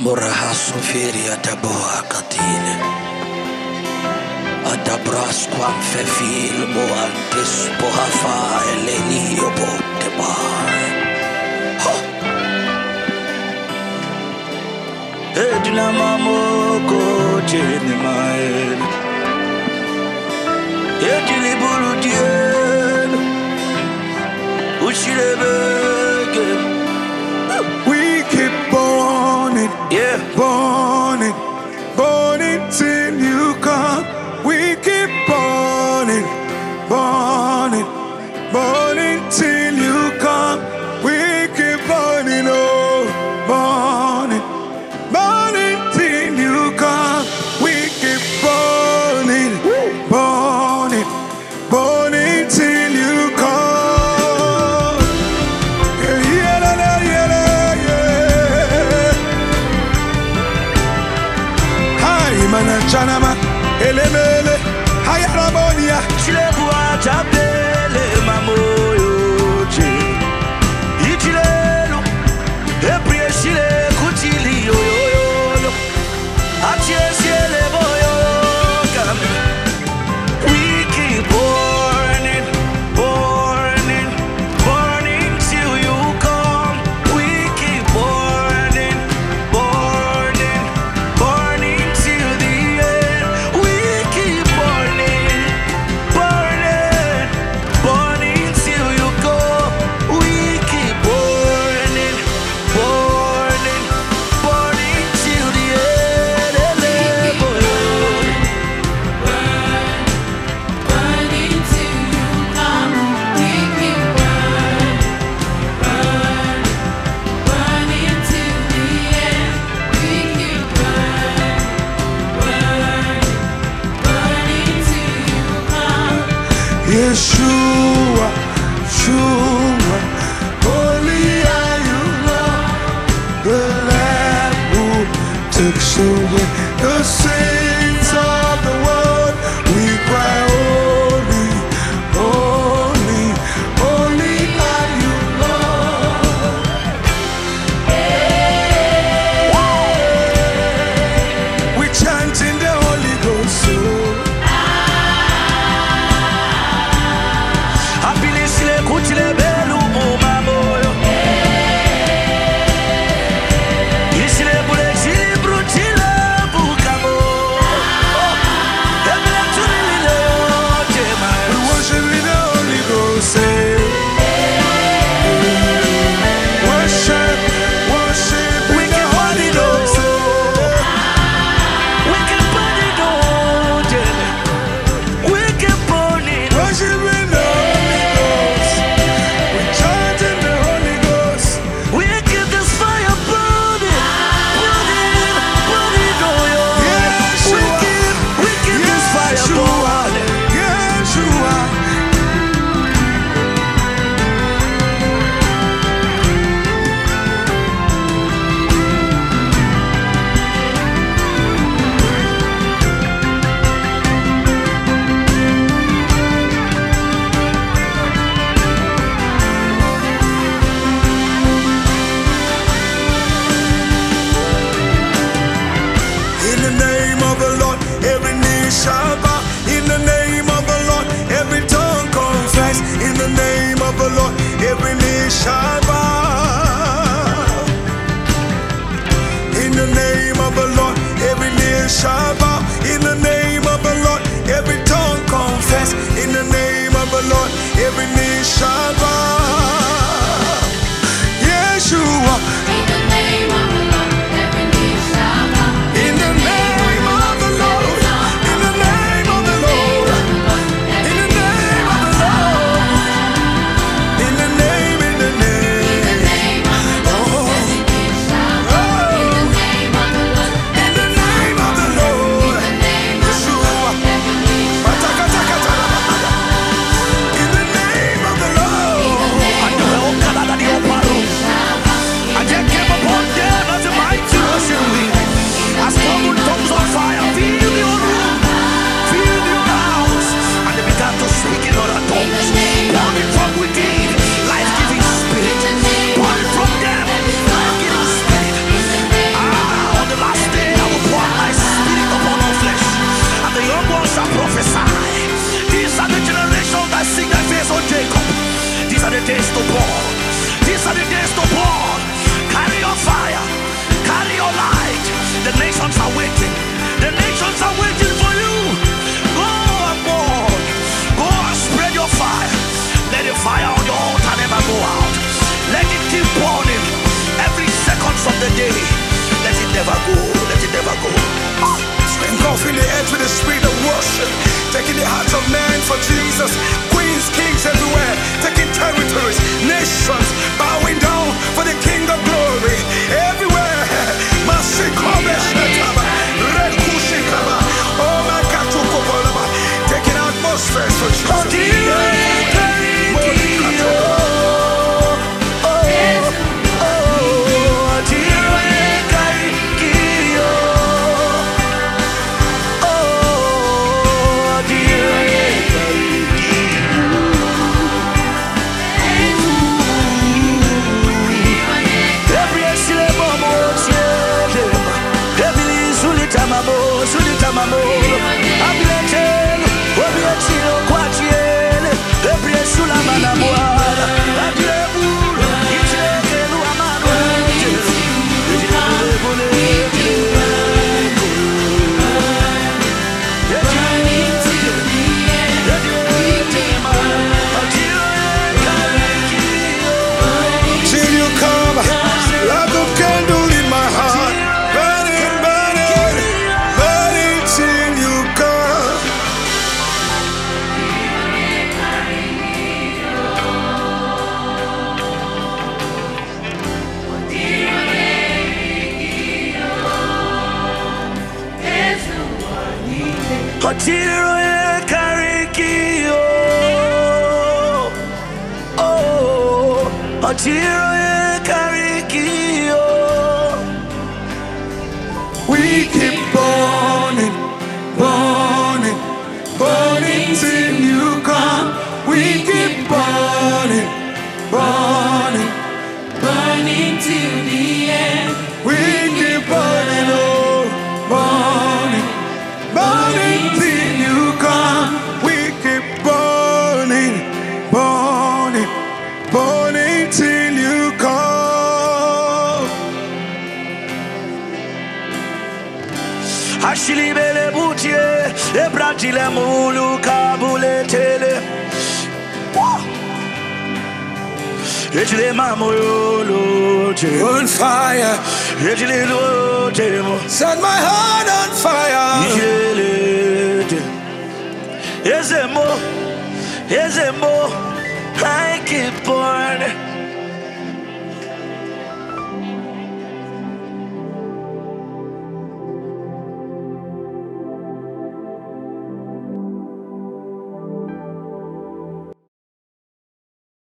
Morahasoferia taboa katine. Adabrasquam fefil moantes pohafa elenio boteba. Edna mamoko jene mael. Edili burudien. Ushilebege. We keep burning, Yeah. burning, burning till you come. We keep burning, burning, burning till you come. We keep burning, oh, burning, burning till you come. We keep burning, burning, burning till you come. Yeah, yeah, yeah, yeah, yeah. Hi, manachanama, elemele, hayaramonia. Chilebua chapele mamoyoche. Ichilelo, eprieshile kutili yoyoyo. Achiesiele boyo kame. We keep burning, burning, burning till you come. We keep burning, burning, burning till the end. We keep burning, burning, burning till you go. We keep burning, burning, burning till the end. Burning till you come, we keep burning till the end. We keep burning till you come. Yeshua, Yeshua, holy are you, Lord, the Lamb who takes away the sins of the world. We cry, holy, holy, holy are you, Lord. We chant in the Holy Ghost. Apilisile kutile belu umamoyo. Isile bule chili brutile bukamo. Emile tulile jema. We worship in the Holy Ghost. Worship, worship in the Holy Ghost. We can burn it all, jema. We can burn it. Worship in the Holy Ghost. We chant in the Holy Ghost. We keep this fire burning, burning, burning, oh yeah. Yeshua, We keep this fire burning. Yeshua. In the name of the Lord, every knee shall bow. In the name of the Lord, every tongue confess. In the name of the Lord, every knee shall bow. In the name of the Lord, every knee shall bow. In the name of the Lord, every tongue confess. In the name of the Lord, every knee shall bow. Yeshua. In the name of the Lord, every knee shall bow. In the name of the Lord, in the name of the Lord, in the name of the Lord, in the name, in the name. days to burn. These are the days to burn. Carry your fire. Carry your light. The nations are waiting. The nations are waiting for you. Go and burn. Go and spread your fire. Let the fire on your altar never go out. Let it keep burning every second of the day. Let it never go. Let it never go. Engulfing the edge with the spirit of worship, taking the hearts of men for Jesus. Queens, kings everywhere, taking territories, nations, bowing down for the King of glory. Everywhere, Masikome Shetaba, Rekushikaba, oh my God, taking atmospheres for Jesus. Otiro e karikio, oh, Otiro e karikio. We keep burning, burning, burning till you come. We keep burning, burning, Burning till the end. we keep burning, oh, burning, burning till you come. We keep burning, burning, burning till you come. Ashili bele butie, ebrantile mulu kabule tele. Ejile mamoyolo je, On fire, ejile lo jemo. set my heart on fire. Ijele je, ezemo, I keep burning.